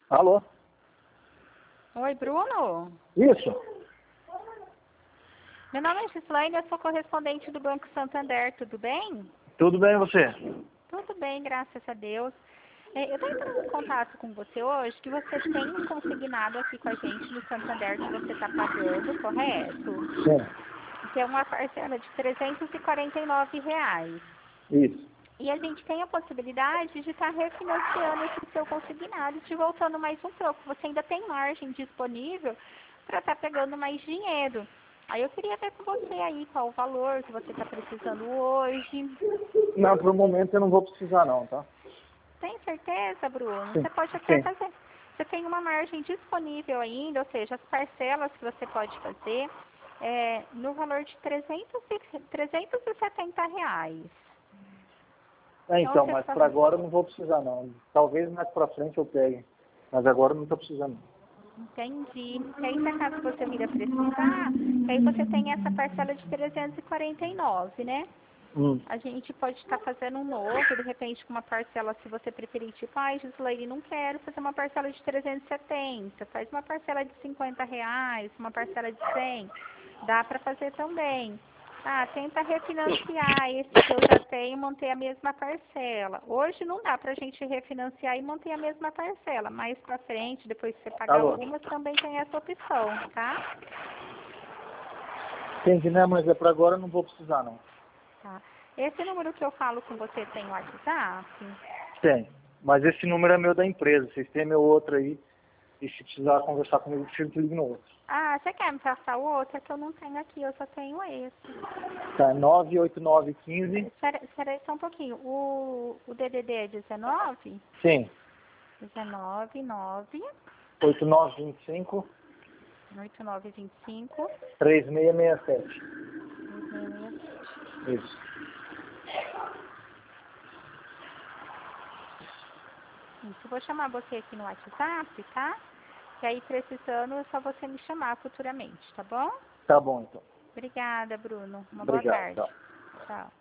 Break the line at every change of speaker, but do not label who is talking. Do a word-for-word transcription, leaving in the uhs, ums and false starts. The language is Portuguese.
Alô?
Oi, Bruno?
Isso.
Meu nome é Gislaine, eu sou correspondente do Banco Santander, tudo bem?
Tudo bem e você?
Tudo bem, graças a Deus. É, eu estou entrando em contato com você hoje, que você tem um consignado aqui com a gente no Santander que você está pagando, correto?
Sim.
Que é uma parcela de trezentos e quarenta e nove reais.
Isso.
E a gente tem a possibilidade de estar refinanciando esse seu consignado e te voltando mais um pouco. Você ainda tem margem disponível para estar pegando mais dinheiro. Aí eu queria ver com você aí qual o valor que você está precisando hoje.
Não, para o momento eu não vou precisar não, tá?
Tem certeza, Bruno?
Sim.
Você pode até
Sim.
fazer. Você tem uma margem disponível ainda, ou seja, as parcelas que você pode fazer é, no valor de trezentos e, trezentos e setenta reais.
É, então,
você
mas
só-
para agora eu não vou precisar não. Talvez mais para frente eu pegue. Mas agora eu não estou precisando.
Entendi. Que aí, se acaso você vir a precisar, que aí você tem essa parcela de trezentos e quarenta e nove, né?
Hum.
A gente pode estar fazendo um novo, de repente com uma parcela, se você preferir, tipo, ai, Gislaine, não quero fazer uma parcela de trezentos e setenta, faz uma parcela de cinquenta reais, uma parcela de cem, dá para fazer também. Ah, tenta refinanciar esse que eu já tenho, manter a mesma parcela. Hoje não dá para a gente refinanciar e manter a mesma parcela. Mais para frente, depois que você pagar
Alô?
algumas, também tem essa opção, tá?
Entendi, né? Mas é para agora eu não vou precisar não.
Tá. Esse número que eu falo com você tem WhatsApp?
Tem. Mas esse número é meu da empresa. Vocês têm meu outro aí. E se precisar conversar comigo, eu te ligo no outro.
Ah, você quer me passar o outro? É que eu não tenho aqui, eu só tenho esse.
Tá, nove oito nove um cinco.
Espera, espera aí só um pouquinho. O, o D D D é dezenove?
Sim.
dezenove, nove,
oito nove dois cinco,
oito nove dois cinco,
três seis seis sete.
três seis seis sete.
Isso.
Isso, eu vou chamar você aqui no WhatsApp, tá? E aí, precisando, é só você me chamar futuramente, tá bom?
Tá bom, então.
Obrigada, Bruno. Uma boa
Obrigado.
tarde.
Tchau.
Tchau.